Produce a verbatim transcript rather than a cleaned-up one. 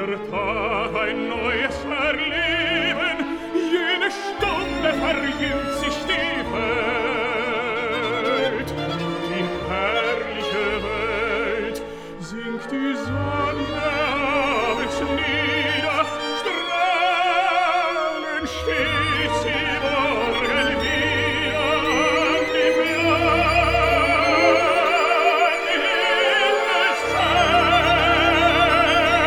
jeder Tag ein neues Erleben, jede Stunde verjüngt sich